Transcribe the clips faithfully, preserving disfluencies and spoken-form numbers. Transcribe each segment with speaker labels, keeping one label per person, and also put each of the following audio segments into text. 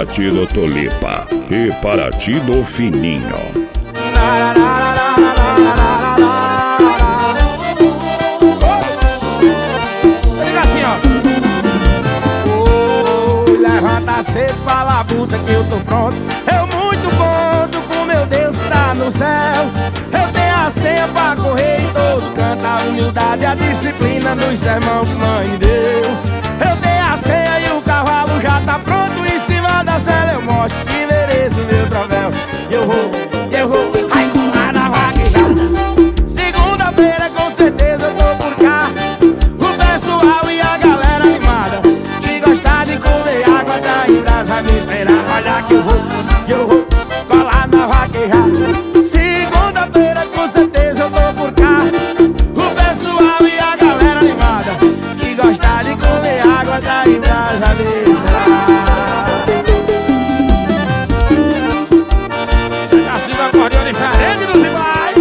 Speaker 1: Paraty do Tulipa e Paraty do Fininho.
Speaker 2: Levanta cedo pra labuta que eu tô pronto. Eu muito conto com meu Deus que tá no céu. Eu tenho a senha pra correr em todo canto. A humildade, a disciplina dos sermão que mãe me deu. Eu tenho a senha e o cavalo já tá pronto. Em cima da cela eu mostro que mereço meu troféu. Eu vou, eu vou, vai colar na vaquejada. Segunda-feira com certeza eu tô por cá. O pessoal e a galera animada que gostar de comer água da embrasa me esperar. Olha que eu vou, que eu vou colar na vaquejada. Segunda-feira com certeza eu tô por cá. O pessoal e a galera animada que gostar de comer água da embrasa me esperar. Você tá se acordeando diferente dos demais.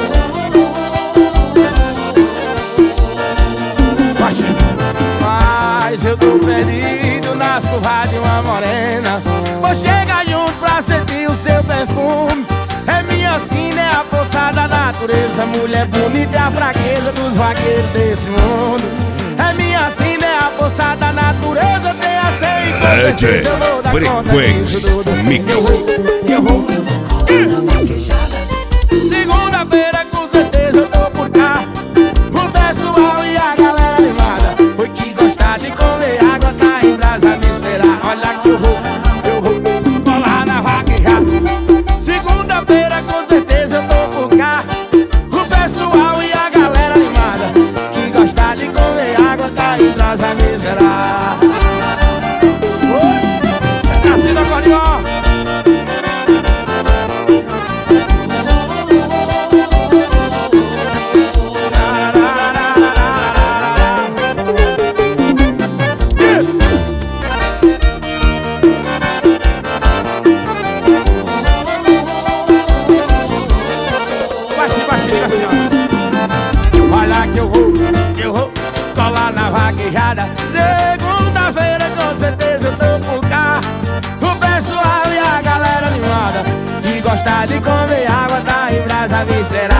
Speaker 2: Mas eu tô perdido nas curvas de uma morena. Vou chegar junto pra sentir o seu perfume. É minha sina, é a força da natureza. Mulher bonita é a fraqueza dos vaqueiros desse mundo. É minha sina, é a força da natureza. Tem a senha e com certeza eu vou dar conta disso tudo. Eu vou, eu vou, eu vou. Segunda-feira com certeza eu tô por cá. O pessoal e a galera animada foi que gostar de comer água tá em brasa me esperar. Olha que eu vou, eu vou colar na vaquejada. Segunda-feira com certeza eu tô por cá. O pessoal e a galera animada que gostar de comer água tá em brasa me esperar. Oi, você tá sendo acordeão. Olha que eu vou, que eu vou colar na vaquejada. Segunda-feira com certeza eu tô por cá. O pessoal e a galera animada que gostar de comer água tá em brasa me esperar.